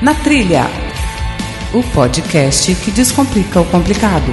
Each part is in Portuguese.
Na Trilha, o podcast que descomplica o complicado.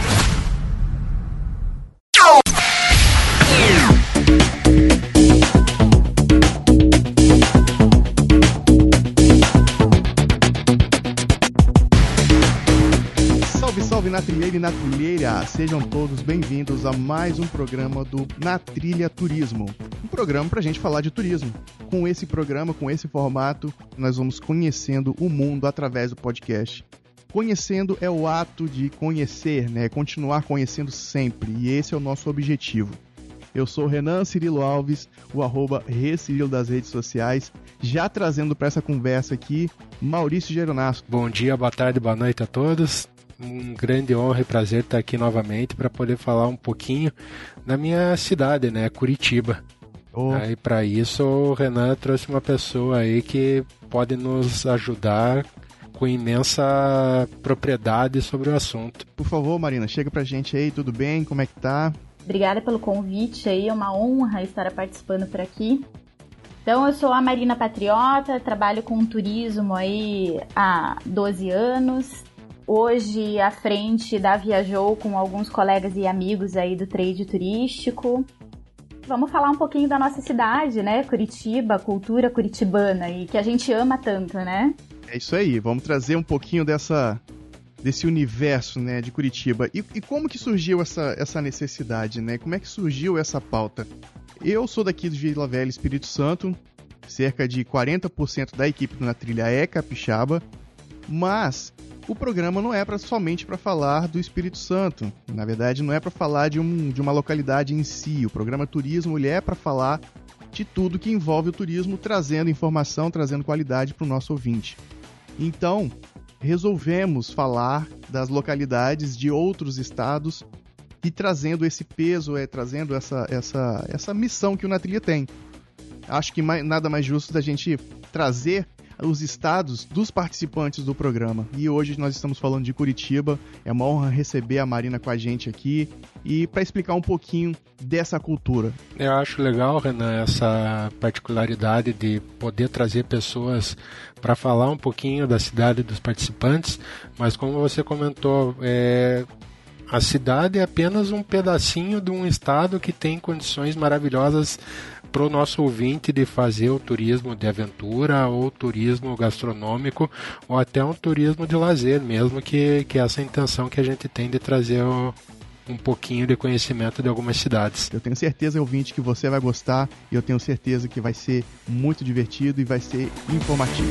Salve na trilheira e na trilheira, sejam todos bem-vindos a mais um programa do Na Trilha Turismo. Um programa pra gente falar de turismo. Com esse programa, com esse formato, nós vamos conhecendo o mundo através do podcast. Conhecendo é o ato de conhecer, né? Continuar conhecendo sempre, e esse é o nosso objetivo. Eu sou Renan Cirilo Alves, o @ReCirilo das redes sociais, já trazendo para essa conversa aqui Maurício Geronasso. Bom dia, boa tarde, boa noite a todos. Um grande honra e prazer estar aqui novamente para poder falar um pouquinho da minha cidade, né, Curitiba. Aí para isso o Renan trouxe uma pessoa aí que pode nos ajudar com imensa propriedade sobre o assunto. Por favor, Marina, chega pra gente aí, tudo bem? Como é que tá? Obrigada pelo convite aí, é uma honra estar participando por aqui. Então, eu sou a Marina Patriota, trabalho com turismo aí há 12 anos. Hoje, à frente da Viajou com alguns colegas e amigos aí do trade turístico. Vamos falar um pouquinho da nossa cidade, né? Curitiba, cultura curitibana, e que a gente ama tanto, né? É isso aí, vamos trazer um pouquinho desse universo, né, de Curitiba. E como que surgiu essa necessidade, né? Como é que surgiu essa pauta? Eu sou daqui do Vila Velha, Espírito Santo. Cerca de 40% da equipe do Na Trilha é capixaba. Mas o programa não é somente para falar do Espírito Santo. Na verdade, não é para falar de uma localidade em si. O programa Turismo ele é para falar de tudo que envolve o turismo, trazendo informação, trazendo qualidade para o nosso ouvinte. Então, resolvemos falar das localidades de outros estados e trazendo esse peso, trazendo essa missão que o Na Trilha tem. Acho que nada mais justo da gente trazer os estados dos participantes do programa. E hoje nós estamos falando de Curitiba. É uma honra receber a Marina com a gente aqui e para explicar um pouquinho dessa cultura. Eu acho legal, Renan, essa particularidade de poder trazer pessoas para falar um pouquinho da cidade dos participantes, mas como você comentou, a cidade é apenas um pedacinho de um estado que tem condições maravilhosas para o nosso ouvinte de fazer o turismo de aventura ou turismo gastronômico ou até um turismo de lazer mesmo, que é essa intenção que a gente tem de trazer um pouquinho de conhecimento de algumas cidades. Eu tenho certeza, ouvinte, que você vai gostar e eu tenho certeza que vai ser muito divertido e vai ser informativo.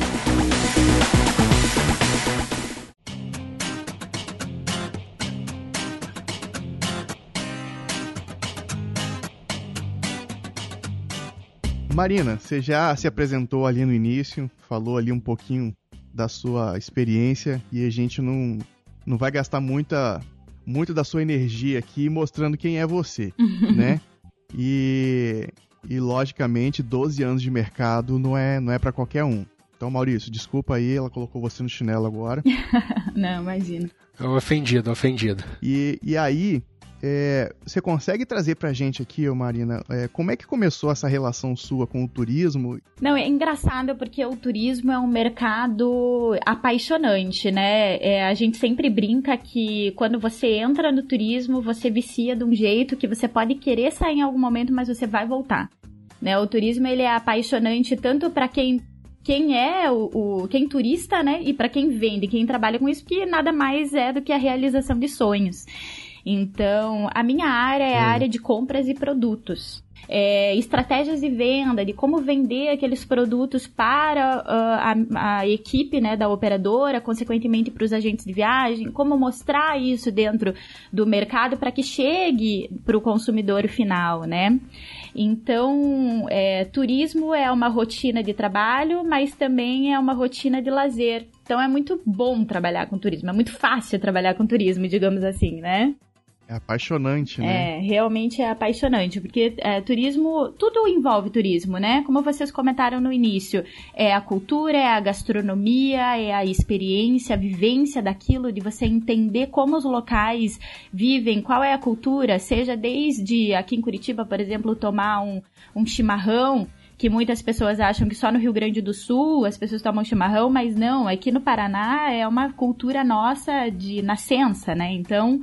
Marina, você já se apresentou ali no início, falou ali um pouquinho da sua experiência e a gente não vai gastar muito da sua energia aqui mostrando quem é você, né? E logicamente 12 anos de mercado não é para qualquer um. Então, Maurício, desculpa aí, ela colocou você no chinelo agora. Não, imagina. Ofendido. E aí, você consegue trazer pra gente aqui, Marina, como é que começou essa relação sua com o turismo? Não, é engraçado porque o turismo é um mercado apaixonante, né? A gente sempre brinca que quando você entra no turismo, você vicia de um jeito que você pode querer sair em algum momento, mas você vai voltar, né? O turismo, ele é apaixonante tanto para quem é quem turista, né? E para quem vende, quem trabalha com isso, que nada mais é do que a realização de sonhos. Então, a minha área é a área de compras e produtos. Estratégias de venda, de como vender aqueles produtos para a equipe, né, da operadora, consequentemente para os agentes de viagem, como mostrar isso dentro do mercado para que chegue para o consumidor final, né? Então, turismo é uma rotina de trabalho, mas também é uma rotina de lazer. Então, é muito bom trabalhar com turismo, é muito fácil trabalhar com turismo, digamos assim, né? É apaixonante, né? Realmente é apaixonante, porque turismo, tudo envolve turismo, né? Como vocês comentaram no início, é a cultura, é a gastronomia, é a experiência, a vivência daquilo, de você entender como os locais vivem, qual é a cultura, seja desde aqui em Curitiba, por exemplo, tomar um chimarrão, que muitas pessoas acham que só no Rio Grande do Sul as pessoas tomam chimarrão, mas não, aqui no Paraná é uma cultura nossa de nascença, né? Então,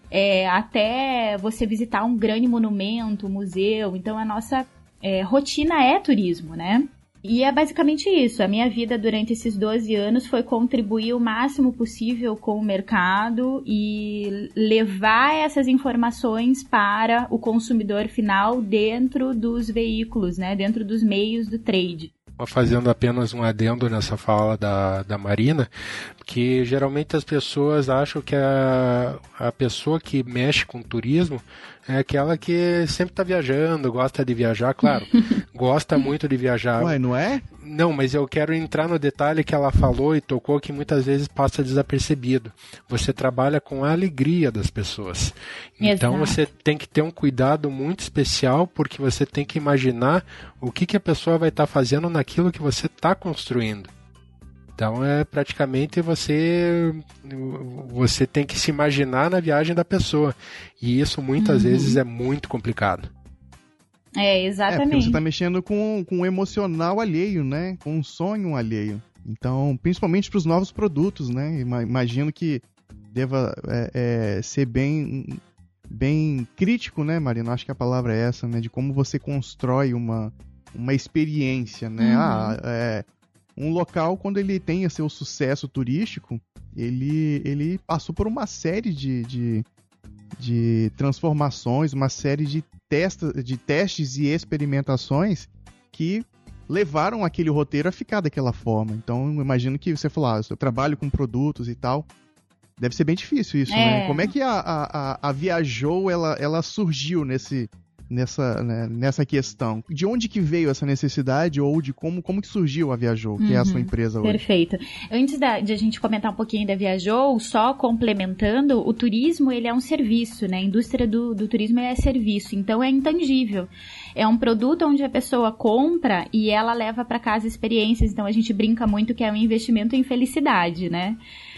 até você visitar um grande monumento, um museu, então a nossa rotina é turismo, né? E é basicamente isso. A minha vida durante esses 12 anos foi contribuir o máximo possível com o mercado e levar essas informações para o consumidor final dentro dos veículos, né? Dentro dos meios do trade. Fazendo apenas um adendo nessa fala da Marina, que geralmente as pessoas acham que a pessoa que mexe com turismo é aquela que sempre está viajando, gosta de viajar, claro, gosta muito de viajar. Ué, não é? Não, mas eu quero entrar no detalhe que ela falou e tocou, que muitas vezes passa desapercebido. Você trabalha com a alegria das pessoas. Então você tem que ter um cuidado muito especial, porque você tem que imaginar o que a pessoa vai estar fazendo naquilo que você está construindo. Então praticamente você tem que se imaginar na viagem da pessoa. E isso muitas vezes é muito complicado. Exatamente. Porque você está mexendo com o emocional alheio, né? Com um sonho alheio. Então, principalmente para os novos produtos, né? Imagino que deva ser bem crítico, né, Marina? Acho que a palavra é essa, né? De como você constrói uma experiência, né? Um local, quando ele tem seu sucesso turístico, ele passou por uma série de transformações, uma série de testes e experimentações que levaram aquele roteiro a ficar daquela forma. Então, eu imagino que você falou, eu trabalho com produtos e tal, deve ser bem difícil isso, né? Como é que a Viajou, ela surgiu nessa questão? De onde que veio essa necessidade ou de como que surgiu a Viajou, que é a sua empresa hoje? Perfeito. Antes de a gente comentar um pouquinho da Viajou, só complementando, o turismo, ele é um serviço, né? A indústria do turismo é serviço, então é intangível. É um produto onde a pessoa compra e ela leva para casa experiências, então a gente brinca muito que é um investimento em felicidade, né?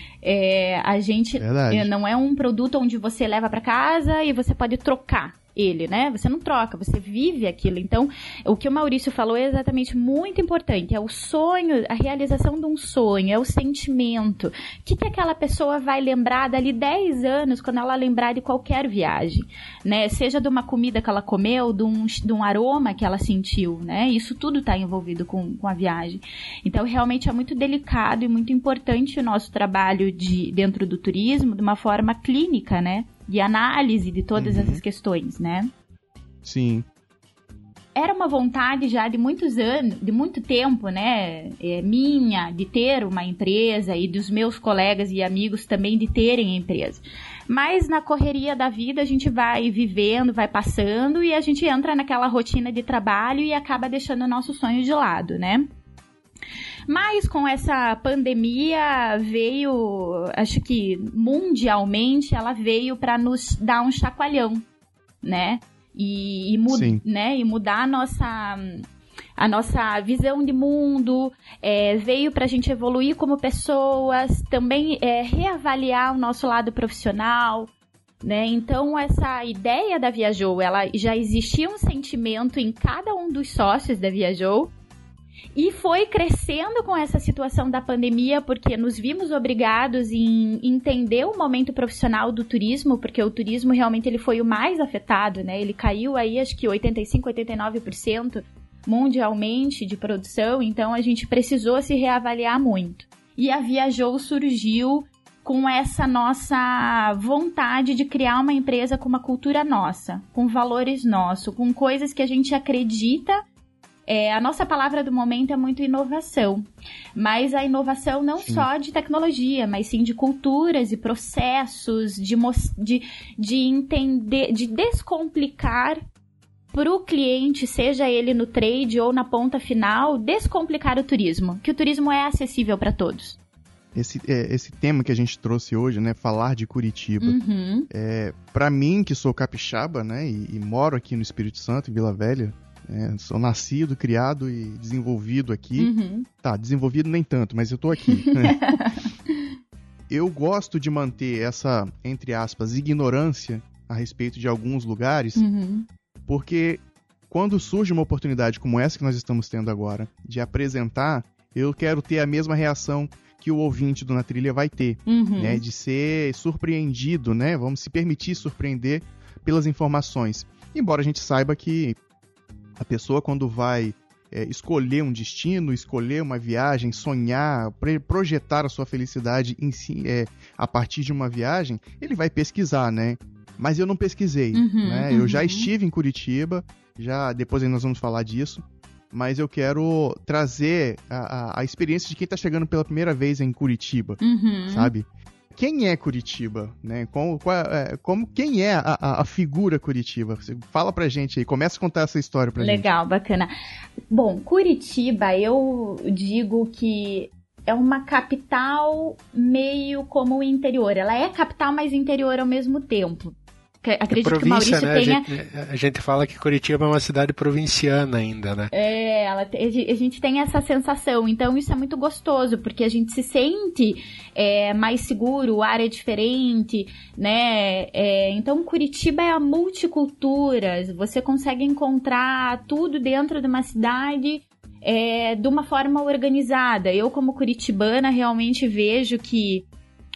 Não é um produto onde você leva para casa e você pode trocar ele, né? Você não troca, você vive aquilo. Então, o que o Maurício falou é exatamente muito importante. É o sonho, a realização de um sonho, é o sentimento. O que aquela pessoa vai lembrar dali 10 anos, quando ela lembrar de qualquer viagem, né? Seja de uma comida que ela comeu, de um aroma que ela sentiu, né? Isso tudo está envolvido com a viagem. Então, realmente é muito delicado e muito importante o nosso trabalho dentro do turismo, de uma forma clínica, né? De análise de todas essas questões, né? Sim. Era uma vontade já de muitos anos, de muito tempo, né? Minha, de ter uma empresa e dos meus colegas e amigos também de terem empresa. Mas na correria da vida a gente vai vivendo, vai passando e a gente entra naquela rotina de trabalho e acaba deixando o nosso sonho de lado, né? Mas com essa pandemia veio, acho que mundialmente, ela veio para nos dar um chacoalhão, né? E mudar a nossa visão de mundo, veio para a gente evoluir como pessoas, também reavaliar o nosso lado profissional, né? Então essa ideia da Viajou, ela já existia um sentimento em cada um dos sócios da Viajou, e foi crescendo com essa situação da pandemia, porque nos vimos obrigados em entender o momento profissional do turismo, porque o turismo realmente ele foi o mais afetado, né? Ele caiu aí, acho que 85%, 89% mundialmente de produção, então a gente precisou se reavaliar muito. E a Viajou surgiu com essa nossa vontade de criar uma empresa com uma cultura nossa, com valores nossos, com coisas que a gente acredita. A nossa palavra do momento é muito inovação, mas a inovação não só de tecnologia, mas sim de culturas e processos, de entender, de descomplicar para o cliente, seja ele no trade ou na ponta final, descomplicar o turismo, que o turismo é acessível para todos. Esse tema que a gente trouxe hoje, né, falar de Curitiba, para mim que sou capixaba, né, e moro aqui no Espírito Santo, em Vila Velha, sou nascido, criado e desenvolvido aqui. Tá, desenvolvido nem tanto, mas eu tô aqui. Eu gosto de manter essa, entre aspas, ignorância a respeito de alguns lugares, porque quando surge uma oportunidade como essa que nós estamos tendo agora, de apresentar, eu quero ter a mesma reação que o ouvinte do Na Trilha vai ter, né? De ser surpreendido, né? Vamos se permitir surpreender pelas informações. Embora a gente saiba que a pessoa, quando vai escolher um destino, escolher uma viagem, sonhar, projetar a sua felicidade em si, a partir de uma viagem, ele vai pesquisar, né? Mas eu não pesquisei, né? Eu já estive em Curitiba, depois aí nós vamos falar disso, mas eu quero trazer a experiência de quem está chegando pela primeira vez em Curitiba, sabe? Quem é Curitiba, né? Quem é a figura Curitiba? Você fala pra gente aí, começa a contar essa história pra gente. Legal, bacana. Bom, Curitiba, eu digo que é uma capital meio como o interior. Ela é capital, mas interior ao mesmo tempo. Acredito província, que o Maurício né? tenha... A gente fala que Curitiba é uma cidade provinciana ainda, né? A gente tem essa sensação. Então isso é muito gostoso, porque a gente se sente mais seguro, o ar é diferente, né? Então Curitiba é a multiculturas. Você consegue encontrar tudo dentro de uma cidade de uma forma organizada. Eu, como curitibana, realmente vejo que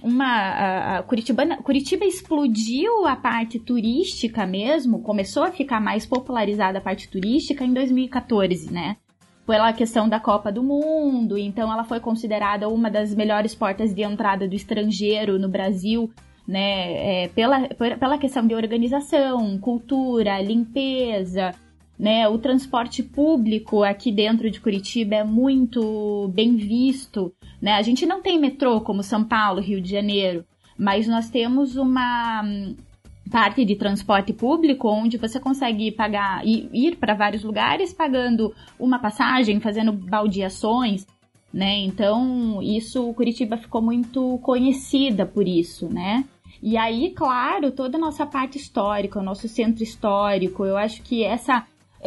Curitiba explodiu a parte turística mesmo, começou a ficar mais popularizada a parte turística em 2014, né? Pela questão da Copa do Mundo, então ela foi considerada uma das melhores portas de entrada do estrangeiro no Brasil, né? Pela questão de organização, cultura, limpeza, né? O transporte público aqui dentro de Curitiba é muito bem visto, né? A gente não tem metrô como São Paulo, Rio de Janeiro, mas nós temos uma parte de transporte público onde você consegue ir para vários lugares pagando uma passagem, fazendo baldeações, né? Então, Curitiba ficou muito conhecida por isso, né? E aí, claro, toda a nossa parte histórica, o nosso centro histórico, eu acho que essa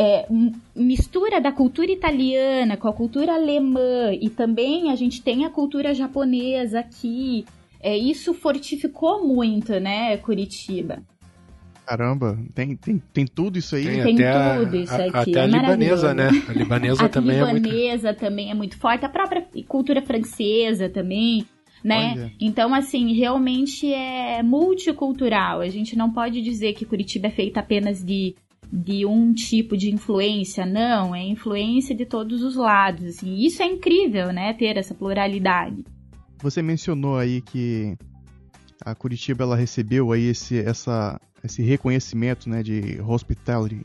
mistura da cultura italiana com a cultura alemã, e também a gente tem a cultura japonesa aqui, isso fortificou muito, né, Curitiba. Caramba, tem tudo isso aí? Tem tudo isso aqui. Até a libanesa, né? A libanesa também é muito forte, a própria cultura francesa também, né? Olha. Então, assim, realmente é multicultural. A gente não pode dizer que Curitiba é feita apenas de um tipo de influência, não, é influência de todos os lados, assim, isso é incrível, né, ter essa pluralidade. Você mencionou aí que a Curitiba, ela recebeu aí esse reconhecimento, né, de hospitality,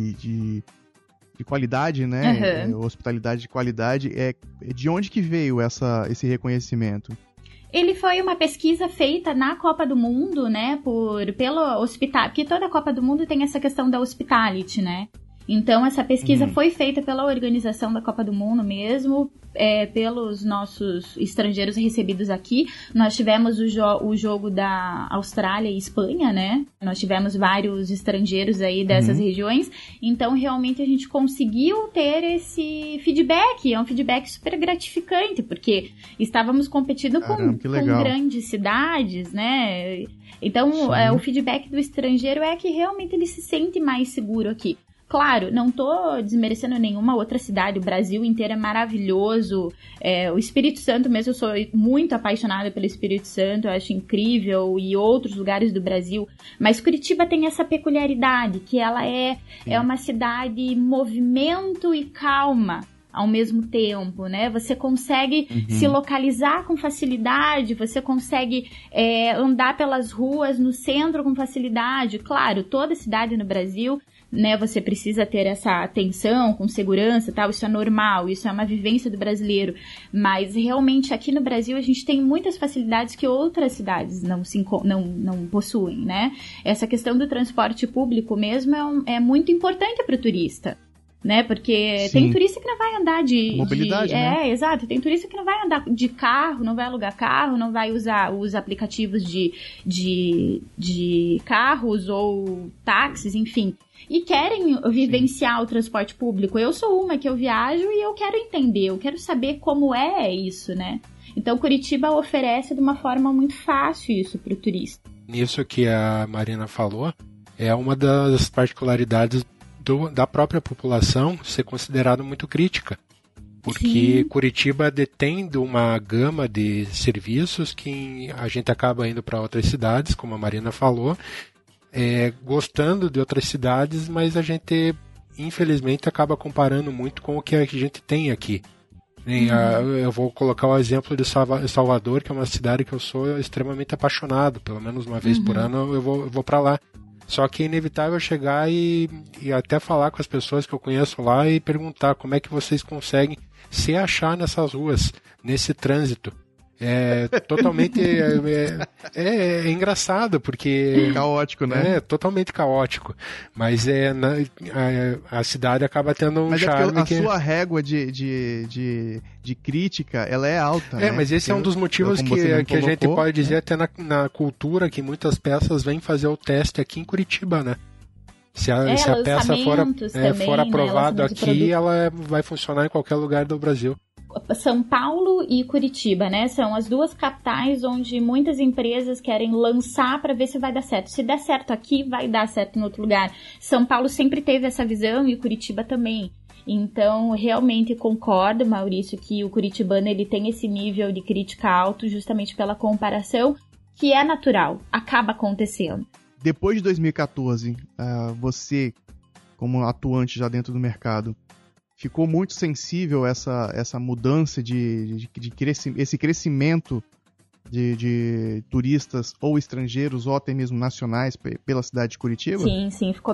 de qualidade, né, hospitalidade de qualidade, de onde que veio esse reconhecimento? Ele foi uma pesquisa feita na Copa do Mundo, né, pelo hospital, porque toda a Copa do Mundo tem essa questão da hospitality, né? Então, essa pesquisa foi feita pela organização da Copa do Mundo mesmo, pelos nossos estrangeiros recebidos aqui. Nós tivemos o jogo da Austrália e Espanha, né? Nós tivemos vários estrangeiros aí dessas regiões. Então, realmente, a gente conseguiu ter esse feedback. É um feedback super gratificante, porque estávamos competindo com grandes cidades, né? Então, o feedback do estrangeiro é que realmente ele se sente mais seguro aqui. Claro, não tô desmerecendo nenhuma outra cidade, o Brasil inteiro é maravilhoso, o Espírito Santo mesmo, eu sou muito apaixonada pelo Espírito Santo, eu acho incrível, e outros lugares do Brasil, mas Curitiba tem essa peculiaridade, que ela é uma cidade movimento e calma ao mesmo tempo, né? Você consegue se localizar com facilidade, você consegue andar pelas ruas no centro com facilidade. Claro, toda cidade no Brasil, né, você precisa ter essa atenção com segurança, tal, isso é normal, isso é uma vivência do brasileiro, mas realmente aqui no Brasil a gente tem muitas facilidades que outras cidades não possuem, né? Essa questão do transporte público mesmo é muito importante para o turista, né? Porque tem turista que não vai andar de mobilidade, né? Exato, tem turista que não vai andar de carro, não vai alugar carro, não vai usar os aplicativos de carros ou táxis, enfim, e querem vivenciar o transporte público. Eu sou uma que eu viajo e eu quero entender, eu quero saber como é isso, né? Então Curitiba oferece de uma forma muito fácil isso para o turista. Nisso que a Marina falou, é uma das particularidades da própria população ser considerada muito crítica. Porque Curitiba detém uma gama de serviços que a gente acaba indo para outras cidades, como a Marina falou, gostando de outras cidades, mas a gente, infelizmente, acaba comparando muito com o que a gente tem aqui. Eu vou colocar o exemplo de Salvador, que é uma cidade que eu sou extremamente apaixonado, pelo menos uma vez por ano eu vou para lá. Só que é inevitável chegar e até falar com as pessoas que eu conheço lá e perguntar como é que vocês conseguem se achar nessas ruas, nesse trânsito. É totalmente é engraçado, porque... Caótico, né? É totalmente caótico. Mas a cidade acaba tendo um charme. Mas a sua régua de crítica, ela é alta, né? Mas esse é um dos motivos que a gente pode dizer até na cultura, que muitas peças vêm fazer o teste aqui em Curitiba, né? Se a peça for aprovada aqui, ela vai funcionar em qualquer lugar do Brasil. São Paulo e Curitiba, né? São as duas capitais onde muitas empresas querem lançar para ver se vai dar certo. Se der certo aqui, vai dar certo em outro lugar. São Paulo sempre teve essa visão e Curitiba também. Então, realmente concordo, Maurício, que o curitibano ele tem esse nível de crítica alto justamente pela comparação, que é natural, acaba acontecendo. Depois de 2014, você, como atuante já dentro do mercado, ficou muito sensível a essa mudança esse crescimento de turistas ou estrangeiros ou até mesmo nacionais pela cidade de Curitiba? Sim, ficou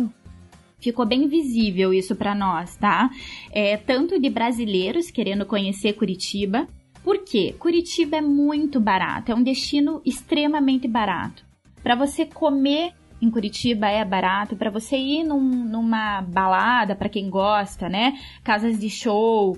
bem visível isso para nós, tá? Tanto de brasileiros querendo conhecer Curitiba. Por quê? Curitiba é muito barato, é um destino extremamente barato. Para você comer em Curitiba é barato, para você ir numa balada, para quem gosta, né? Casas de show,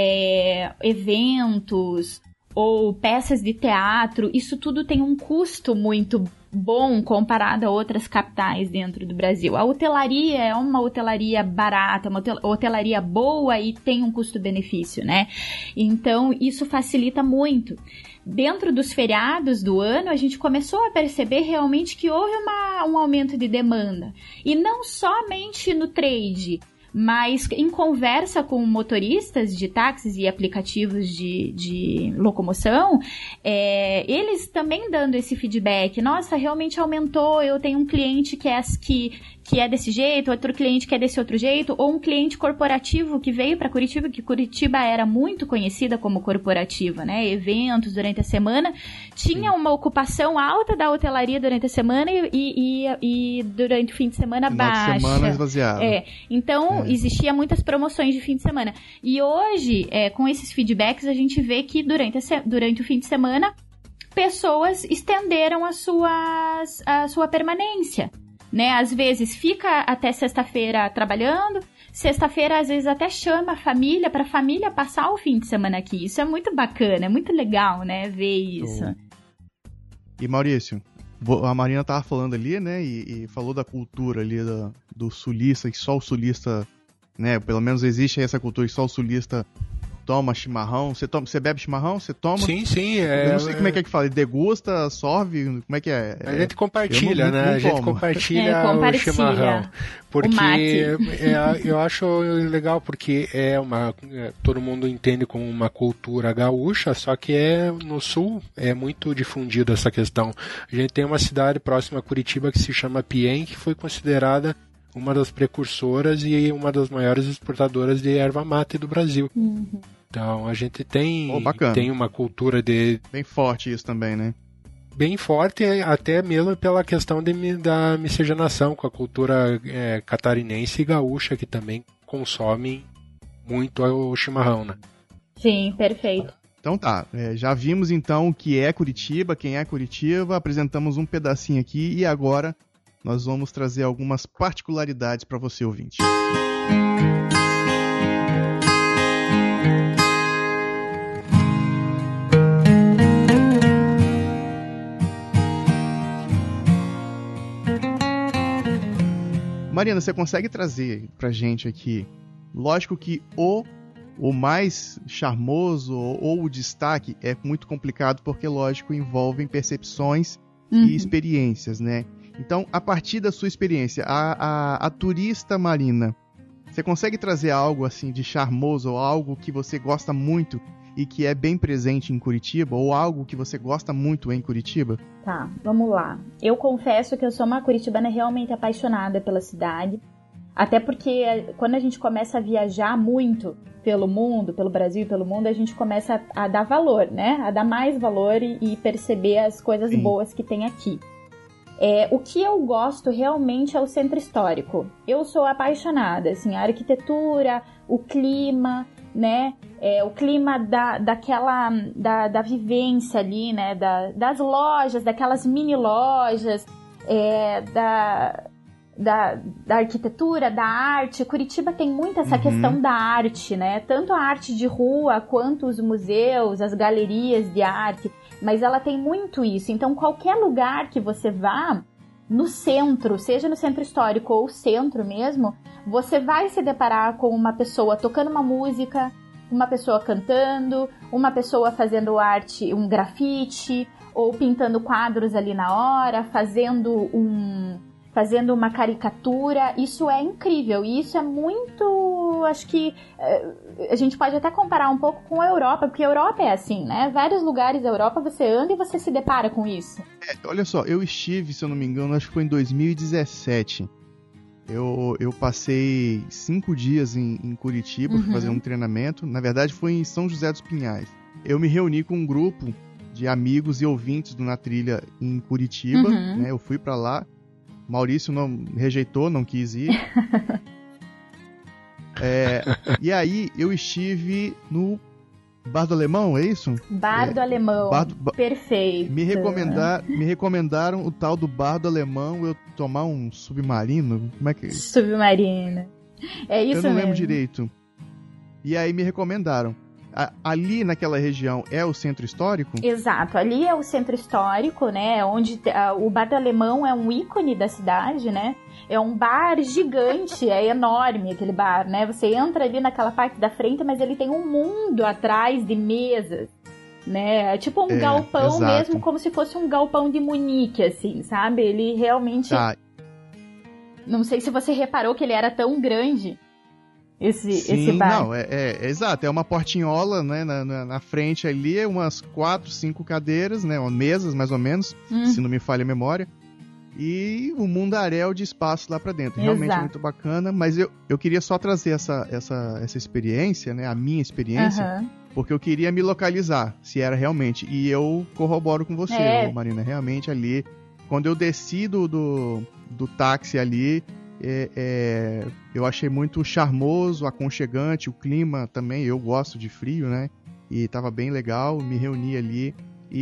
eventos ou peças de teatro, isso tudo tem um custo muito bom comparado a outras capitais dentro do Brasil. A hotelaria é uma hotelaria barata, uma hotelaria boa e tem um custo-benefício, né? Então, isso facilita muito. Dentro dos feriados do ano, a gente começou a perceber realmente que houve um aumento de demanda. E não somente no trade, mas em conversa com motoristas de táxis e aplicativos de locomoção, eles também dando esse feedback. Nossa, realmente aumentou, eu tenho um cliente que é desse jeito, outro cliente que é desse outro jeito, ou um cliente corporativo que veio para Curitiba, que Curitiba era muito conhecida como corporativa, né? Eventos durante a semana, tinha uma ocupação alta da hotelaria durante a semana e durante o fim de semana baixa. Final de semana esvaziado. Então, existia muitas promoções de fim de semana. E hoje, com esses feedbacks, a gente vê que durante o fim de semana, pessoas estenderam a sua permanência. Né? Às vezes fica até sexta-feira trabalhando, sexta-feira às vezes até chama a família para a família passar o fim de semana aqui. Isso é muito bacana, é muito legal, né, ver isso. E Maurício, a Marina tava falando ali, né, e falou da cultura ali do sulista, que só o sulista, né, pelo menos existe essa cultura que só o sulista toma chimarrão. Você bebe chimarrão? Você toma? Sim. Eu não sei como é que fala. Degusta, sorve, como é que é? A gente compartilha, né? A gente compartilha o chimarrão. Porque eu acho legal, porque todo mundo entende como uma cultura gaúcha, só que no sul é muito difundida essa questão. A gente tem uma cidade próxima a Curitiba que se chama Piém, que foi considerada uma das precursoras e uma das maiores exportadoras de erva mate do Brasil. Uhum. Então a gente tem uma cultura bem forte isso também, né? Bem forte, até mesmo pela questão da miscigenação com a cultura catarinense e gaúcha, que também consomem muito o chimarrão, né? Sim, perfeito. Então tá, já vimos então o que é Curitiba, quem é Curitiba, apresentamos um pedacinho aqui e agora nós vamos trazer algumas particularidades para você, ouvinte. Marina, você consegue trazer pra gente aqui, lógico que o mais charmoso ou o destaque é muito complicado porque, lógico, envolvem percepções e experiências, né? Então, a partir da sua experiência, a turista Marina, você consegue trazer algo assim de charmoso, ou algo que você gosta muito e que é bem presente em Curitiba, ou algo que você gosta muito em Curitiba? Tá, vamos lá. Eu confesso que eu sou uma curitibana realmente apaixonada pela cidade, até porque quando a gente começa a viajar muito pelo mundo, pelo Brasil e pelo mundo, a gente começa a dar valor, né? A dar mais valor e perceber as coisas boas que tem aqui. O que eu gosto realmente é o centro histórico. Eu sou apaixonada, assim, a arquitetura, o clima, né? O clima da vivência ali, né? Das lojas, daquelas mini lojas, da arquitetura, da arte. Curitiba tem muito essa questão da arte, né? Tanto a arte de rua, quanto os museus, as galerias de arte. Mas ela tem muito isso. Então, qualquer lugar que você vá, no centro, seja no centro histórico ou centro mesmo, você vai se deparar com uma pessoa tocando uma música, uma pessoa cantando, uma pessoa fazendo arte, um grafite, ou pintando quadros ali na hora, fazendo uma caricatura. Isso é incrível, e isso é muito, acho que a gente pode até comparar um pouco com a Europa, porque a Europa é assim, né? Vários lugares da Europa você anda e você se depara com isso. Olha só, eu estive, se eu não me engano, acho que foi em 2017. Eu passei 5 dias em Curitiba, fui fazer um treinamento. Na verdade, foi em São José dos Pinhais. Eu me reuni com um grupo de amigos e ouvintes do Na Trilha em Curitiba, né? Eu fui pra lá. Maurício não rejeitou, não quis ir. E aí, eu estive no Bar do Alemão, é isso? Bar do Alemão, perfeito. Me recomendaram o tal do Bar do Alemão, eu tomar um submarino. Como é que é isso? Submarino. É isso mesmo. Eu não lembro direito. E aí me recomendaram. Ali naquela região é o centro histórico? Exato, ali é o centro histórico, né, onde o Bar do Alemão é um ícone da cidade, né, é um bar gigante, é enorme aquele bar, né, você entra ali naquela parte da frente, mas ele tem um mundo atrás de mesas, né, é tipo um galpão exato. Mesmo, como se fosse um galpão de Munique, assim, sabe, ele realmente... Não sei se você reparou que ele era tão grande... Esse bar. Não, exato, é uma portinhola, né, na frente ali, umas 4, 5 cadeiras, né, mesas mais ou menos, se não me falha a memória, e um mundaréu de espaço lá pra dentro, realmente é muito bacana, mas eu queria só trazer essa experiência, né, a minha experiência, porque eu queria me localizar, se era realmente, e eu corroboro com você, Marina, realmente ali, quando eu desci do táxi ali, eu achei muito charmoso, aconchegante, o clima também, eu gosto de frio, né? E tava bem legal, me reuni ali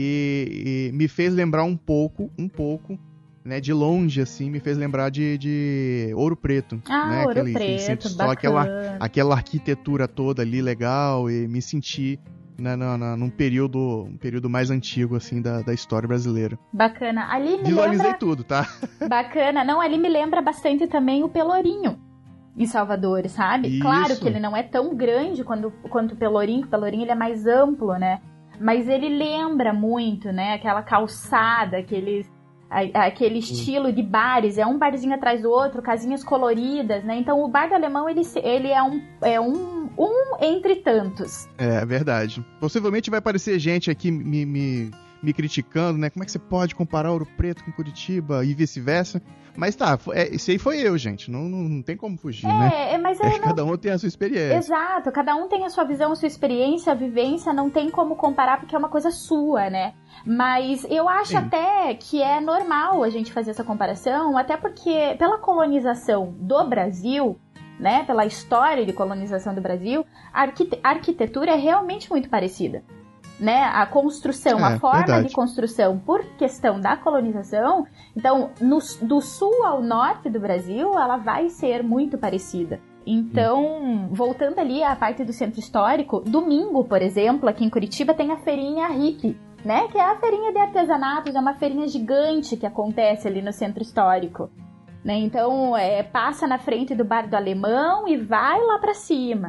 e me fez lembrar um pouco, né? De longe, assim, me fez lembrar de Ouro Preto. Né? Ouro Preto, bacana. Aquela arquitetura toda ali legal e me senti... num período mais antigo, assim, da história brasileira. Bacana. Ali me visualizei tudo, tá? Bacana. Não, ali me lembra bastante também o Pelourinho, em Salvador, sabe? Isso. Claro que ele não é tão grande quanto o Pelourinho, o Pelourinho ele é mais amplo, né? Mas ele lembra muito, né? Aquela calçada, aquele estilo de bares, é um barzinho atrás do outro, casinhas coloridas, né? Então o Bar do Alemão, ele é um entre tantos. É verdade. Possivelmente vai aparecer gente aqui me criticando, né? Como é que você pode comparar Ouro Preto com Curitiba e vice-versa? Mas tá, esse aí foi eu, gente. Não tem como fugir, né? Mas cada um tem a sua experiência. Exato, cada um tem a sua visão, a sua experiência, a vivência, não tem como comparar porque é uma coisa sua, né? Mas eu acho até que é normal a gente fazer essa comparação, até porque pela colonização do Brasil, né, pela história de colonização do Brasil, a arquitetura é realmente muito parecida. Né? A construção, a forma verdade. De construção por questão da colonização, então, do sul ao norte do Brasil, ela vai ser muito parecida. Então, voltando ali à parte do centro histórico, domingo, por exemplo, aqui em Curitiba tem a feirinha hippie, né? Que é a feirinha de artesanatos, é uma feirinha gigante que acontece ali no centro histórico. Né? Então, passa na frente do Bar do Alemão e vai lá pra cima.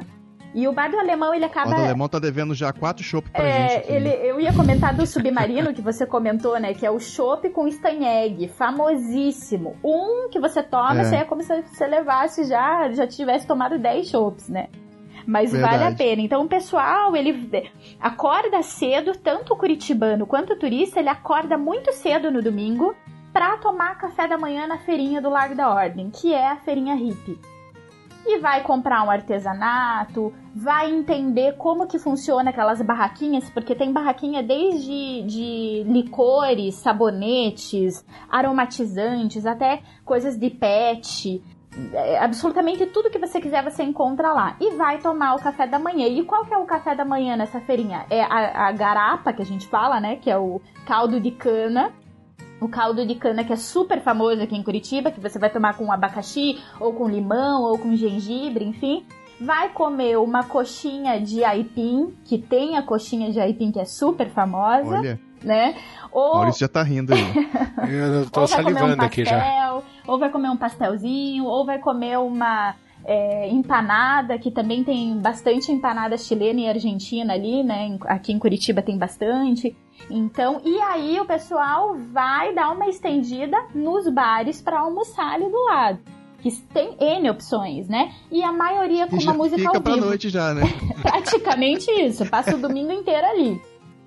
E o bar do Alemão, ele acaba... O bar do Alemão tá devendo já 4 chopp pra gente aqui. Eu ia comentar do Submarino, que você comentou, né? Que é o chopp com Steinegg, famosíssimo. Um que você toma, é como se você levasse já tivesse tomado 10 chopps, né? Mas verdade. Vale a pena. Então, o pessoal, ele acorda cedo, tanto o curitibano quanto o turista, ele acorda muito cedo no domingo pra tomar café da manhã na feirinha do Largo da Ordem, que é a feirinha hippie. E vai comprar um artesanato, vai entender como que funciona aquelas barraquinhas, porque tem barraquinha desde de licores, sabonetes, aromatizantes, até coisas de pet, absolutamente tudo que você quiser você encontra lá. E vai tomar o café da manhã. E qual que é o café da manhã nessa feirinha? É a garapa, que a gente fala, né, que é o caldo de cana. O caldo de cana que é super famoso aqui em Curitiba, que você vai tomar com abacaxi, ou com limão, ou com gengibre, enfim. Vai comer uma coxinha de aipim, que tem a coxinha de aipim que é super famosa. Olha, né? Ou... Maurício já tá rindo aí. Eu tô salivando aqui já. Ou vai comer um pastelzinho, ou vai comer uma... empanada, que também tem bastante empanada chilena e argentina ali, né? Aqui em Curitiba tem bastante. Então, e aí o pessoal vai dar uma estendida nos bares para almoçar ali do lado. Que tem N opções, né? E a maioria com uma música ao vivo. Fica pra noite já, né? Praticamente isso. Passa o domingo inteiro ali.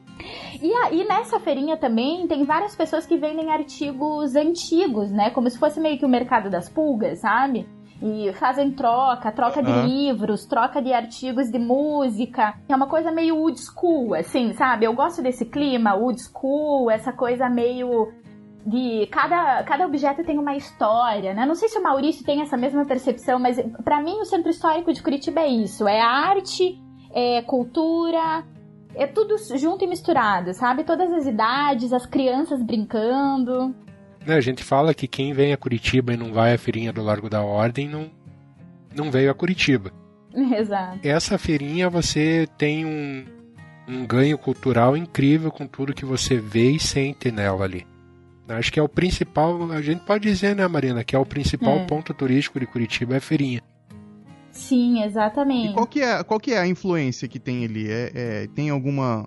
E aí, nessa feirinha também, tem várias pessoas que vendem artigos antigos, né? Como se fosse meio que o mercado das pulgas, sabe? E fazem troca de livros, troca de artigos de música. É uma coisa meio old school, assim, sabe? Eu gosto desse clima, old school, essa coisa meio de... Cada objeto tem uma história, né? Não sei se o Maurício tem essa mesma percepção, mas pra mim o Centro Histórico de Curitiba é isso. É arte, é cultura, é tudo junto e misturado, sabe? Todas as idades, as crianças brincando... A gente fala que quem vem a Curitiba e não vai à feirinha do Largo da Ordem não veio a Curitiba. Exato. Essa feirinha você tem um ganho cultural incrível com tudo que você vê e sente nela ali. Acho que é o principal, a gente pode dizer, né, Marina, que é o principal ponto turístico de Curitiba é a feirinha. Sim, exatamente. E qual que é a influência que tem ali? Tem alguma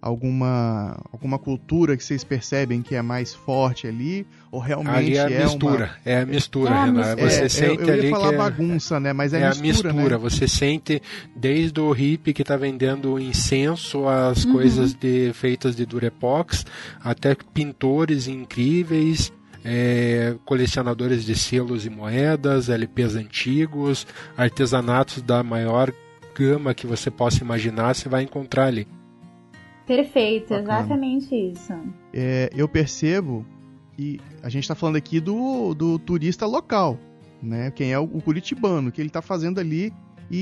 cultura que vocês percebem que é mais forte ali? Ou realmente ali é a mistura? É a mistura, Renan. Você sente eu ali ia falar que bagunça, né? Mas é a mistura, né? Você sente desde o hippie que está vendendo incenso, as coisas feitas de Durepox, até pintores incríveis, colecionadores de selos e moedas, LPs antigos, artesanatos da maior gama que você possa imaginar, você vai encontrar ali. Perfeito, bacana. Exatamente isso. Eu percebo que a gente está falando aqui do turista local, né? Quem é o curitibano, o que ele está fazendo ali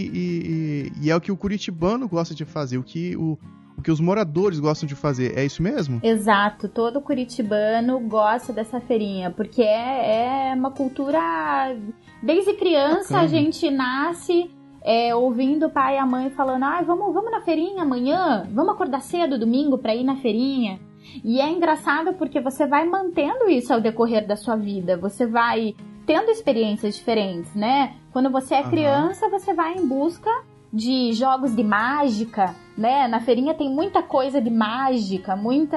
e é o que o curitibano gosta de fazer, o que os moradores gostam de fazer. É isso mesmo? Exato, todo curitibano gosta dessa feirinha, porque é uma cultura... Desde criança bacana. A gente nasce... ouvindo o pai e a mãe falando, vamos na feirinha amanhã, vamos acordar cedo domingo pra ir na feirinha. E é engraçado porque você vai mantendo isso ao decorrer da sua vida, você vai tendo experiências diferentes, né? Quando você é criança, você vai em busca de jogos de mágica, né? Na feirinha tem muita coisa de mágica,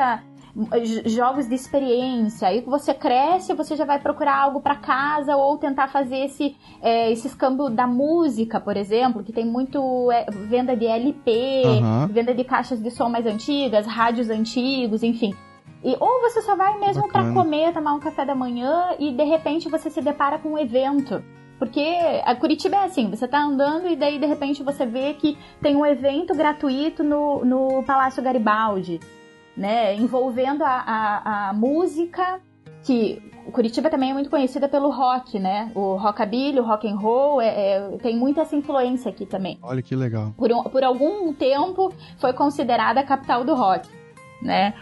jogos de experiência. Aí que você cresce, você já vai procurar algo para casa ou tentar fazer esse escambo da música, por exemplo, que tem muito venda de LP, venda de caixas de som mais antigas, rádios antigos, enfim. Ou você só vai mesmo para comer, tomar um café da manhã e de repente você se depara com um evento. Porque a Curitiba é assim, você tá andando e daí de repente você vê que tem um evento gratuito no Palácio Garibaldi, né, envolvendo a música, que Curitiba também é muito conhecida pelo rock, né, o rockabilly, o rock and roll, tem muita essa influência aqui também. Olha que legal. Por algum tempo foi considerada a capital do rock, né,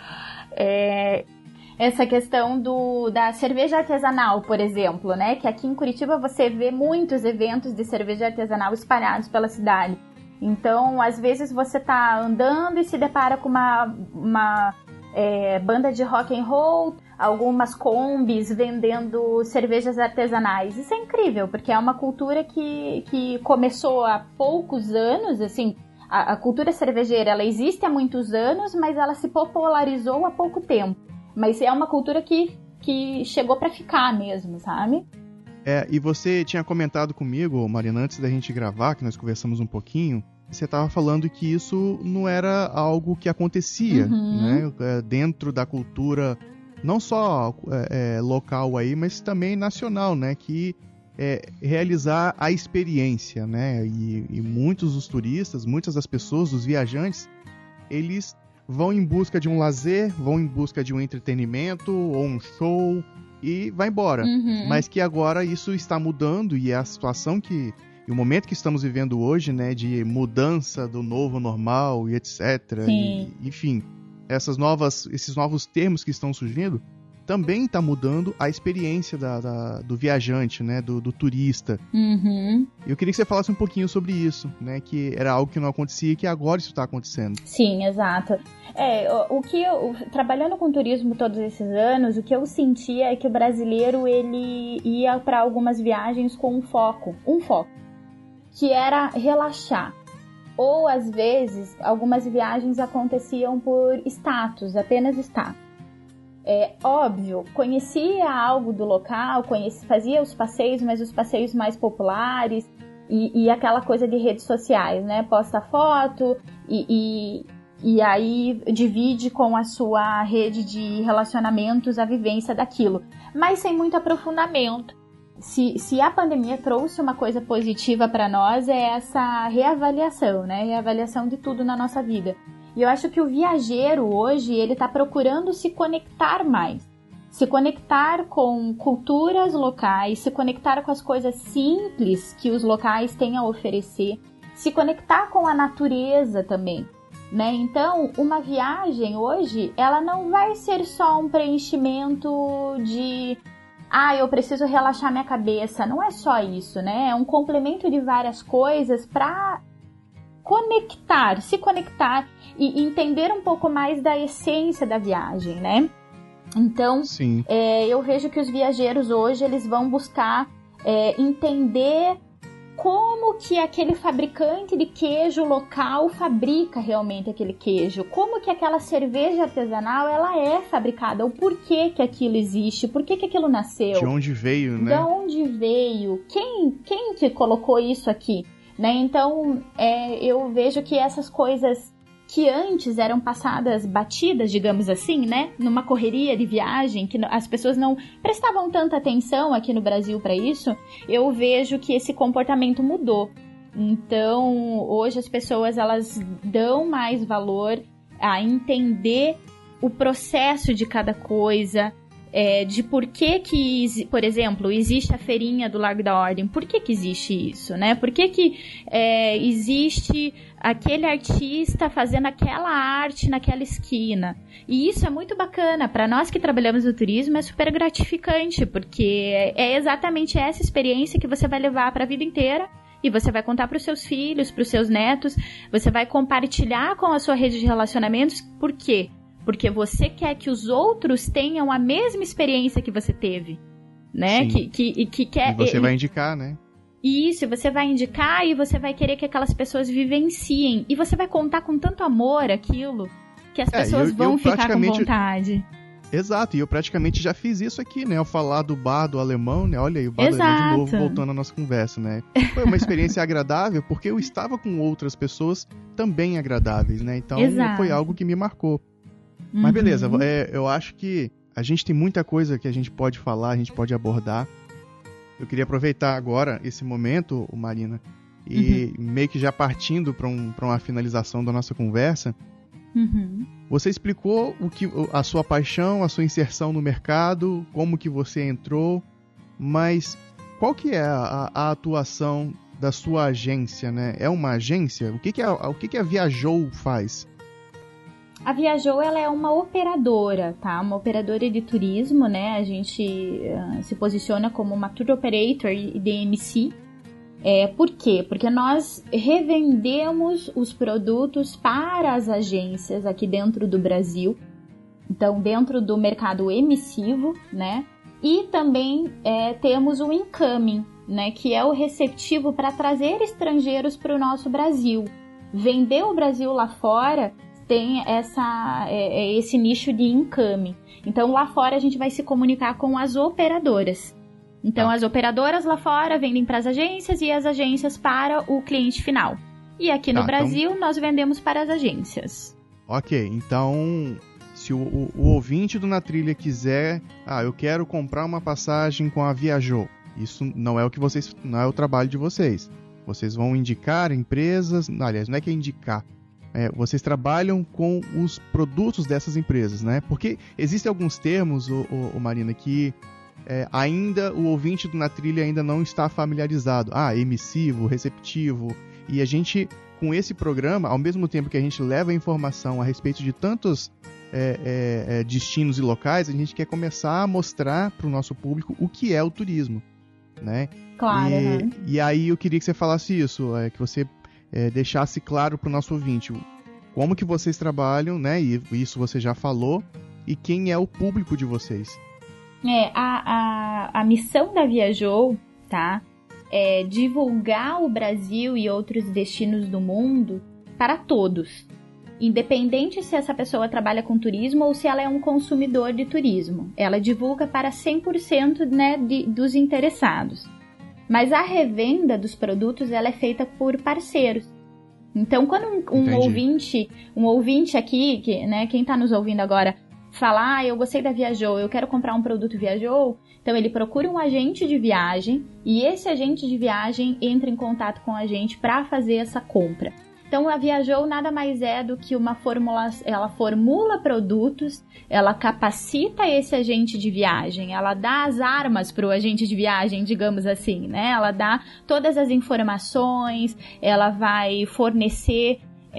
essa questão da cerveja artesanal, por exemplo, né, que aqui em Curitiba você vê muitos eventos de cerveja artesanal espalhados pela cidade. Então, às vezes você tá andando e se depara com uma banda de rock and roll, algumas combis vendendo cervejas artesanais. Isso é incrível, porque é uma cultura que começou há poucos anos, assim, a cultura cervejeira, ela existe há muitos anos, mas ela se popularizou há pouco tempo. Mas é uma cultura que chegou para ficar mesmo, sabe? E você tinha comentado comigo, Marina, antes da gente gravar, que nós conversamos um pouquinho, você estava falando que isso não era algo que acontecia, né? Dentro da cultura, não só local aí, mas também nacional, né? Que realizar a experiência, né? E muitos dos turistas, muitas das pessoas, dos viajantes, eles vão em busca de um lazer, vão em busca de um entretenimento ou um show e vai embora. Mas que agora isso está mudando e a situação e o momento que estamos vivendo hoje, né, de mudança do novo normal e etc. Enfim, esses novos termos que estão surgindo, também está mudando a experiência do viajante, né, do turista. Eu queria que você falasse um pouquinho sobre isso, né, que era algo que não acontecia e que agora isso está acontecendo. Sim, exato. Trabalhando com turismo todos esses anos, o que eu sentia é que o brasileiro ele ia para algumas viagens com um foco, que era relaxar. Ou, às vezes, algumas viagens aconteciam por status, apenas status. Óbvio, conhecia algo do local, fazia os passeios, mas os passeios mais populares e aquela coisa de redes sociais, né? Posta foto e aí divide com a sua rede de relacionamentos a vivência daquilo, mas sem muito aprofundamento. Se a pandemia trouxe uma coisa positiva para nós, é essa reavaliação, né? Reavaliação de tudo na nossa vida. E eu acho que o viajeiro hoje, ele está procurando se conectar mais. Se conectar com culturas locais, se conectar com as coisas simples que os locais têm a oferecer, se conectar com a natureza também, né? Então, uma viagem hoje, ela não vai ser só um preenchimento de... eu preciso relaxar minha cabeça. Não é só isso, né? É um complemento de várias coisas para se conectar e entender um pouco mais da essência da viagem, né? Então, eu vejo que os viajeiros hoje, eles vão buscar entender como que aquele fabricante de queijo local fabrica realmente aquele queijo, como que aquela cerveja artesanal ela é fabricada, o porquê que aquilo existe, por que aquilo nasceu. De onde veio, né? De onde veio, quem que colocou isso aqui, né? Então, eu vejo que essas coisas que antes eram passadas batidas, digamos assim, né? Numa correria de viagem, que as pessoas não prestavam tanta atenção aqui no Brasil para isso, eu vejo que esse comportamento mudou. Então, hoje as pessoas, elas dão mais valor a entender o processo de cada coisa, de por que, por exemplo, existe a feirinha do Largo da Ordem. Por que existe isso, né? Por que existe aquele artista fazendo aquela arte naquela esquina? E isso é muito bacana. Para nós que trabalhamos no turismo, é super gratificante, porque é exatamente essa experiência que você vai levar para a vida inteira e você vai contar para os seus filhos, para os seus netos, você vai compartilhar com a sua rede de relacionamentos. Por quê? Porque você quer que os outros tenham a mesma experiência que você teve, né? Que quer... E você vai indicar, né? Isso, você vai indicar e você vai querer que aquelas pessoas vivenciem. E você vai contar com tanto amor aquilo que as pessoas vão ficar com vontade. Exato, e eu praticamente já fiz isso aqui, né? Ao falar do bar do alemão, né? Olha aí, o bar do alemão de novo, voltando à nossa conversa, né? Foi uma experiência agradável porque eu estava com outras pessoas também agradáveis, né? Então foi algo que me marcou. Mas beleza, eu acho que a gente tem muita coisa que a gente pode falar, a gente pode abordar. Eu queria aproveitar agora esse momento, Marina, e meio que já partindo para uma finalização da nossa conversa, você explicou a sua paixão, a sua inserção no mercado, como que você entrou, mas qual que é a atuação da sua agência, né? É uma agência? O que a Viajou faz? A Viajou, ela é uma operadora, tá? Uma operadora de turismo, né? A gente se posiciona como uma tour operator e DMC. Por quê? Porque nós revendemos os produtos para as agências aqui dentro do Brasil. Então, dentro do mercado emissivo, né? E também temos o incoming, né? Que é o receptivo para trazer estrangeiros para o nosso Brasil. Vender o Brasil lá fora tem esse nicho de incoming. Então, lá fora a gente vai se comunicar com as operadoras. Então, as operadoras lá fora vendem para as agências e as agências para o cliente final. E aqui no Brasil, nós vendemos para as agências. Ok, então, se o ouvinte do Na Trilha quiser... eu quero comprar uma passagem com a Viajou. Isso não é não é o trabalho de vocês. Vocês vão indicar empresas... Aliás, não é que é indicar. Vocês trabalham com os produtos dessas empresas, né? Porque existem alguns termos, Marina, que... ainda o ouvinte do Na Trilha ainda não está familiarizado. Emissivo, receptivo. E a gente, com esse programa, ao mesmo tempo que a gente leva a informação a respeito de tantos destinos e locais, a gente quer começar a mostrar para o nosso público o que é o turismo, né? Claro. E aí eu queria que você falasse isso, que você deixasse claro para o nosso ouvinte como que vocês trabalham, né? E isso você já falou. E quem é o público de vocês. A missão da Viajou, tá? É divulgar o Brasil e outros destinos do mundo para todos. Independente se essa pessoa trabalha com turismo ou se ela é um consumidor de turismo. Ela divulga para 100%, né, dos interessados. Mas a revenda dos produtos ela é feita por parceiros. Então, quando um ouvinte aqui, né, quem está nos ouvindo agora, falar, eu gostei da Viajou, eu quero comprar um produto Viajou, então ele procura um agente de viagem e esse agente de viagem entra em contato com a gente para fazer essa compra. Então a Viajou nada mais é do que uma ela formula produtos, ela capacita esse agente de viagem, ela dá as armas para o agente de viagem, digamos assim, né? Ela dá todas as informações, ela vai fornecer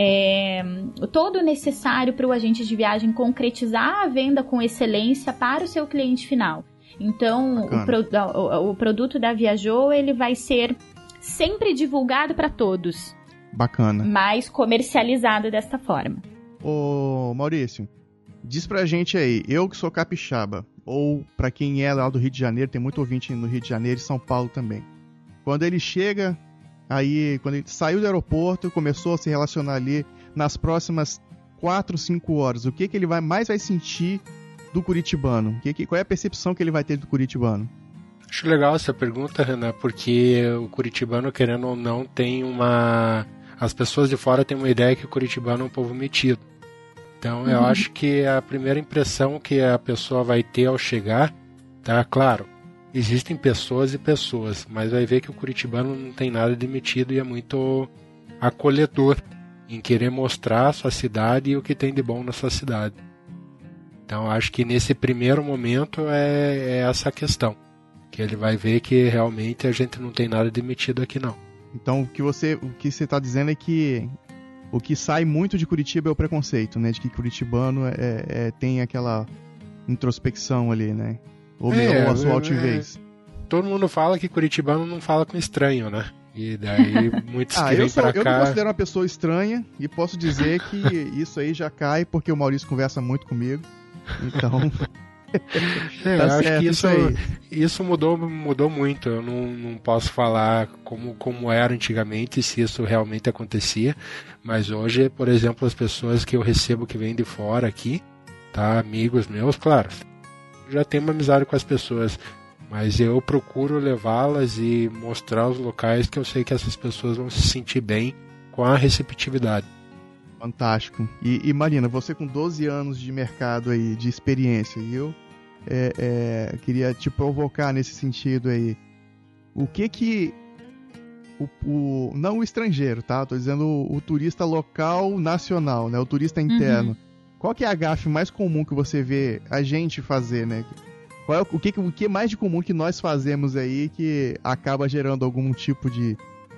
todo o necessário para o agente de viagem concretizar a venda com excelência para o seu cliente final. Então, o produto da Viajou, ele vai ser sempre divulgado para todos. Bacana. Mas comercializado desta forma. Ô, Maurício, diz pra gente aí, eu que sou capixaba, ou pra quem é lá do Rio de Janeiro, tem muito ouvinte no Rio de Janeiro e São Paulo também. Quando ele chega... Aí, quando ele saiu do aeroporto, começou a se relacionar ali nas próximas 4, 5 horas. O que ele mais vai sentir do curitibano? Qual é a percepção que ele vai ter do curitibano? Acho legal essa pergunta, Renan, porque o curitibano, querendo ou não, tem as pessoas de fora têm uma ideia que o curitibano é um povo metido. Então, eu acho que a primeira impressão que a pessoa vai ter ao chegar, tá, claro, existem pessoas e pessoas, mas vai ver que o curitibano não tem nada de metido e é muito acolhedor em querer mostrar a sua cidade e o que tem de bom na sua cidade. Então acho que nesse primeiro momento é essa questão, que ele vai ver que realmente a gente não tem nada de metido aqui não. Então o que você está dizendo é que o que sai muito de Curitiba é o preconceito, né? De que curitibano tem aquela introspecção ali, né? Ou a sua altivez. Todo mundo fala que curitibano não fala com estranho, né? E daí muitos que vêm pra cá... Eu me considero uma pessoa estranha e posso dizer que isso aí já cai porque o Maurício conversa muito comigo. Então... eu acho que isso mudou muito. Eu não posso falar como era antigamente, se isso realmente acontecia. Mas hoje, por exemplo, as pessoas que eu recebo que vêm de fora aqui, tá? Amigos meus, claro... já tenho uma amizade com as pessoas, mas eu procuro levá-las e mostrar os locais que eu sei que essas pessoas vão se sentir bem com a receptividade. Fantástico. E Marina, você com 12 anos de mercado aí, de experiência, e eu queria te provocar nesse sentido aí. O que não o estrangeiro, tá? Tô dizendo o turista local nacional, né? O turista interno. Qual que é a gafe mais comum que você vê a gente fazer, né? O que mais de comum que nós fazemos aí que acaba gerando algum tipo de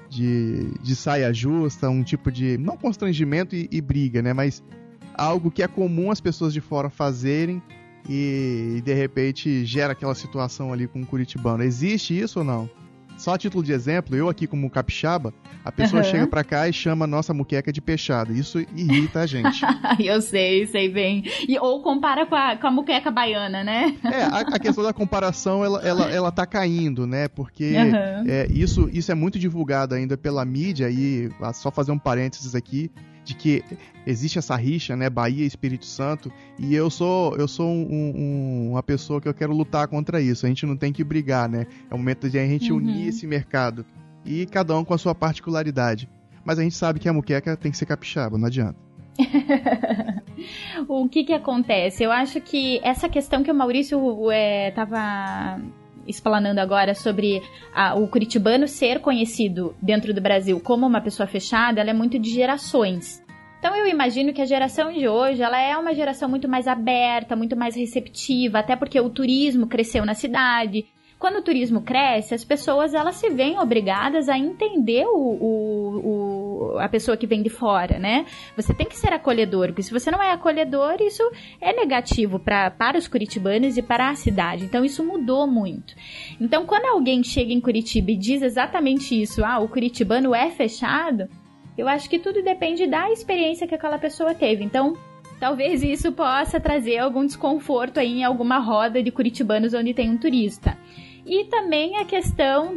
saia justa, um tipo de, não constrangimento e briga, né? Mas algo que é comum as pessoas de fora fazerem e de repente gera aquela situação ali com o curitibano. Existe isso ou não? Só a título de exemplo, eu aqui como capixaba, a pessoa chega pra cá e chama a nossa muqueca de peixada. Isso irrita a gente. Eu sei bem. Ou compara com a muqueca baiana, né? A questão da comparação, ela tá caindo, né? Porque isso é muito divulgado ainda pela mídia, e só fazer um parênteses aqui, de que existe essa rixa, né, Bahia e Espírito Santo, e eu sou uma pessoa que eu quero lutar contra isso. A gente não tem que brigar, né? É o momento de a gente unir esse mercado, e cada um com a sua particularidade. Mas a gente sabe que a muqueca tem que ser capixaba, não adianta. O que acontece? Eu acho que essa questão que o Maurício estava explanando agora sobre o curitibano ser conhecido dentro do Brasil como uma pessoa fechada, ela é muito de gerações. Então eu imagino que a geração de hoje, ela é uma geração muito mais aberta, muito mais receptiva, até porque o turismo cresceu na cidade. Quando o turismo cresce, as pessoas elas se veem obrigadas a entender a pessoa que vem de fora, né? Você tem que ser acolhedor, porque se você não é acolhedor, isso é negativo para os curitibanos e para a cidade. Então, isso mudou muito. Então, quando alguém chega em Curitiba e diz exatamente isso, o curitibano é fechado, eu acho que tudo depende da experiência que aquela pessoa teve. Então, talvez isso possa trazer algum desconforto aí em alguma roda de curitibanos onde tem um turista. E também a questão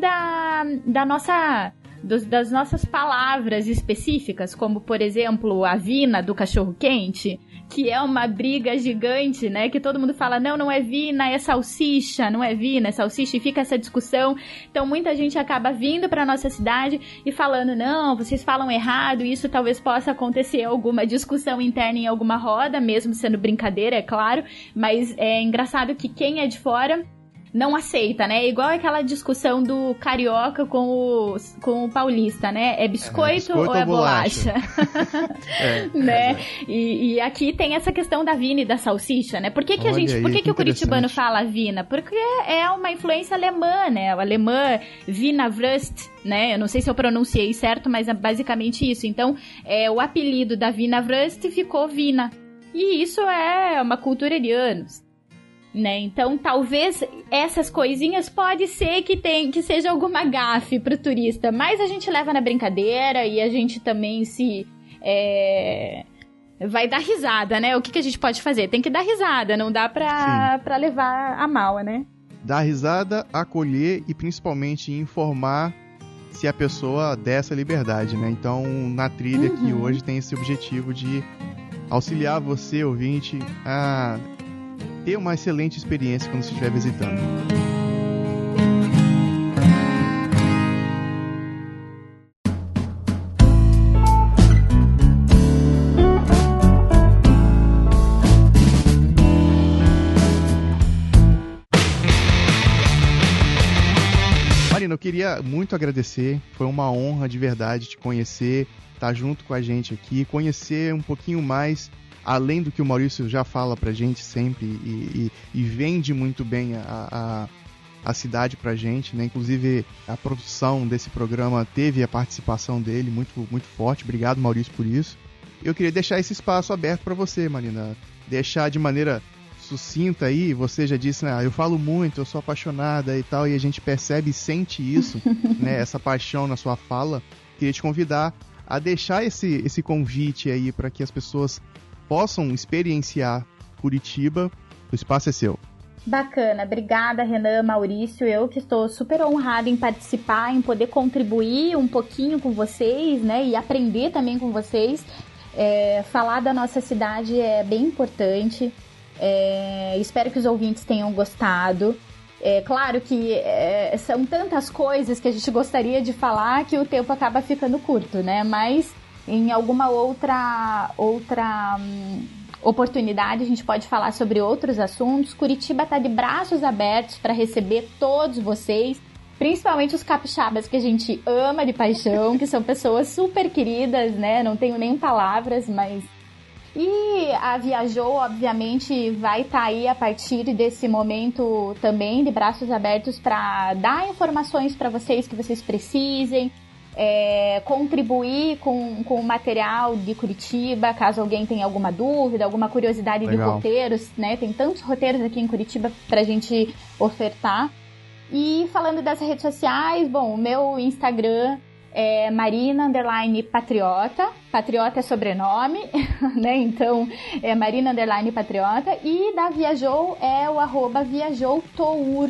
das nossas palavras específicas, como, por exemplo, a vina do cachorro-quente, que é uma briga gigante, né? Que todo mundo fala, não é vina, é salsicha, não é vina, é salsicha, e fica essa discussão. Então, muita gente acaba vindo para nossa cidade e falando, não, vocês falam errado, e isso talvez possa acontecer alguma discussão interna em alguma roda, mesmo sendo brincadeira, é claro, mas é engraçado que quem é de fora não aceita, né? Igual aquela discussão do carioca com o paulista, né? É biscoito ou é bolacha? Né? E aqui tem essa questão da vina e da salsicha, né? Por que o curitibano fala vina? Porque é uma influência alemã, né? O alemã Wienerwurst, né? Eu não sei se eu pronunciei certo, mas é basicamente isso. Então, o apelido da Wienerwurst ficou vina. E isso é uma cultura de anos. Né? Então, talvez essas coisinhas pode ser que seja alguma gafe pro turista, mas a gente leva na brincadeira e a gente também vai dar risada, né? O que a gente pode fazer? Tem que dar risada, não dá pra levar a mal, né? Dar risada, acolher e principalmente informar se a pessoa der essa liberdade, né? Então, na trilha aqui hoje tem esse objetivo de auxiliar você, ouvinte, a ter uma excelente experiência quando você estiver visitando. Marina, eu queria muito agradecer, foi uma honra de verdade te conhecer, estar junto com a gente aqui, conhecer um pouquinho mais além do que o Maurício já fala pra gente sempre e vende muito bem a cidade pra gente, né? Inclusive a produção desse programa teve a participação dele muito, muito forte. Obrigado, Maurício, por isso. Eu queria deixar esse espaço aberto pra você, Marina. Deixar de maneira sucinta aí, você já disse, né? Eu falo muito, eu sou apaixonada e tal, e a gente percebe e sente isso, né? Essa paixão na sua fala. Queria te convidar a deixar esse convite aí para que as pessoas possam experienciar Curitiba. O espaço é seu. Bacana, obrigada Renan, Maurício, eu que estou super honrada em participar, em poder contribuir um pouquinho com vocês, né, e aprender também com vocês. Falar da nossa cidade é bem importante, espero que os ouvintes tenham gostado. Claro que são tantas coisas que a gente gostaria de falar que o tempo acaba ficando curto, né, mas em alguma outra oportunidade a gente pode falar sobre outros assuntos. Curitiba está de braços abertos para receber todos vocês, principalmente os capixabas que a gente ama de paixão, que são pessoas super queridas, né? Não tenho nem palavras, mas... E a Viajou, obviamente, vai estar aí a partir desse momento também de braços abertos para dar informações para vocês que vocês precisem, contribuir com o material de Curitiba, caso alguém tenha alguma dúvida, alguma curiosidade. Legal. De roteiros, né? Tem tantos roteiros aqui em Curitiba pra gente ofertar. E falando das redes sociais, bom, o meu Instagram é Marina_Patriota. Patriota é sobrenome, né? Então é Marina_Patriota. E da Viajou é o @ViajouTour.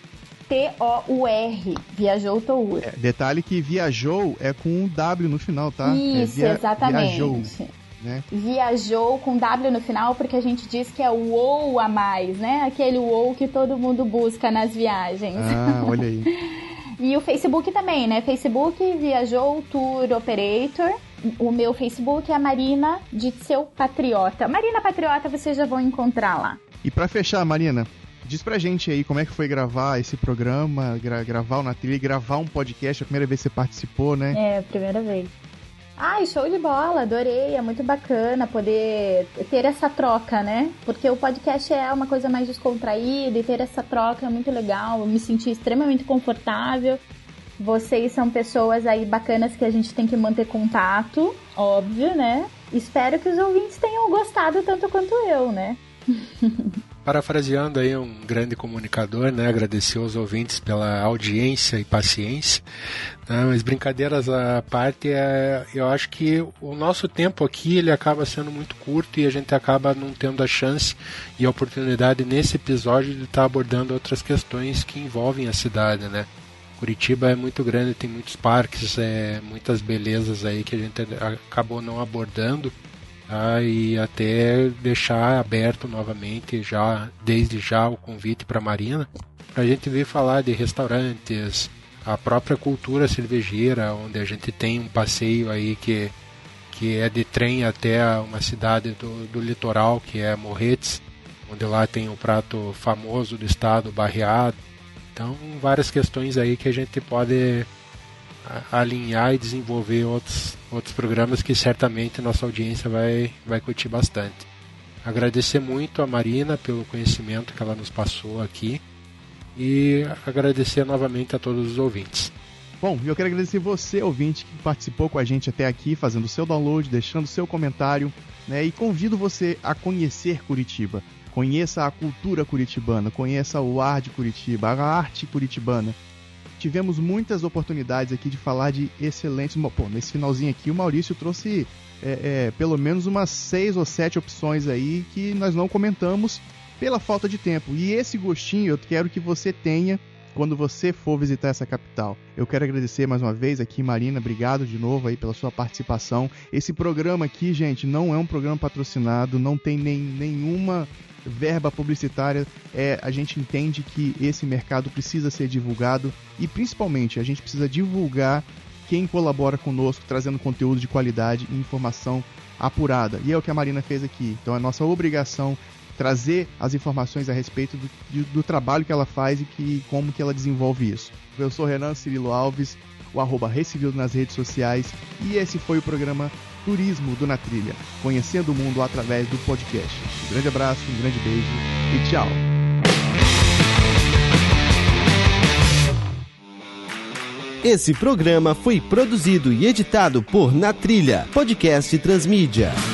T-O-U-R. Viajou Tour. Detalhe que Viajou é com um W no final, tá? Isso, exatamente. Viajou, né? Viajou com W no final porque a gente diz que é o wow a mais, né? Aquele wow que todo mundo busca nas viagens. Ah, olha aí. E o Facebook também, né? Facebook Viajou Tour Operator. O meu Facebook é a Marina de Seu Patriota. Marina Patriota vocês já vão encontrar lá. E pra fechar, Marina, diz pra gente aí como é que foi gravar esse programa, gravar o Na Trilha e gravar um podcast. A primeira vez que você participou, né? É, a primeira vez. Ai, show de bola, adorei, é muito bacana poder ter essa troca, né? Porque o podcast é uma coisa mais descontraída e ter essa troca é muito legal, eu me senti extremamente confortável. Vocês são pessoas aí bacanas que a gente tem que manter contato, óbvio, né? Espero que os ouvintes tenham gostado tanto quanto eu, né? Parafraseando aí um grande comunicador, né, agradecer aos ouvintes pela audiência e paciência, né, mas brincadeiras à parte, eu acho que o nosso tempo aqui ele acaba sendo muito curto e a gente acaba não tendo a chance e a oportunidade nesse episódio de estar abordando outras questões que envolvem a cidade, né. Curitiba é muito grande, tem muitos parques, muitas belezas aí que a gente acabou não abordando. E até deixar aberto novamente, desde já, o convite para a Marina, para a gente vir falar de restaurantes, a própria cultura cervejeira, onde a gente tem um passeio aí que é de trem até uma cidade do litoral, que é Morretes, onde lá tem um prato famoso do estado, barreado. Então, várias questões aí que a gente pode alinhar e desenvolver outros programas que certamente nossa audiência vai curtir bastante. Agradecer muito a Marina pelo conhecimento que ela nos passou aqui e agradecer novamente a todos os ouvintes. Bom, eu quero agradecer você, ouvinte, que participou com a gente até aqui, fazendo o seu download, deixando o seu comentário, né? E convido você a conhecer Curitiba. Conheça a cultura curitibana, conheça o ar de Curitiba, a arte curitibana. Tivemos muitas oportunidades aqui de falar de excelentes... Pô, nesse finalzinho aqui o Maurício trouxe pelo menos umas 6 ou 7 opções aí que nós não comentamos pela falta de tempo. E esse gostinho eu quero que você tenha quando você for visitar essa capital. Eu quero agradecer mais uma vez aqui, Marina, obrigado de novo aí pela sua participação. Esse programa aqui, gente, não é um programa patrocinado, não tem nenhuma verba publicitária. A gente entende que esse mercado precisa ser divulgado e principalmente a gente precisa divulgar quem colabora conosco, trazendo conteúdo de qualidade e informação apurada. E é o que a Marina fez aqui. Então é nossa obrigação trazer as informações a respeito do trabalho que ela faz e como que ela desenvolve isso. Eu sou Renan Cirilo Alves, o @Recivil nas redes sociais, e esse foi o programa Turismo do Na Trilha, conhecendo o mundo através do podcast. Um grande abraço, um grande beijo e tchau! Esse programa foi produzido e editado por Na Trilha, podcast Transmídia.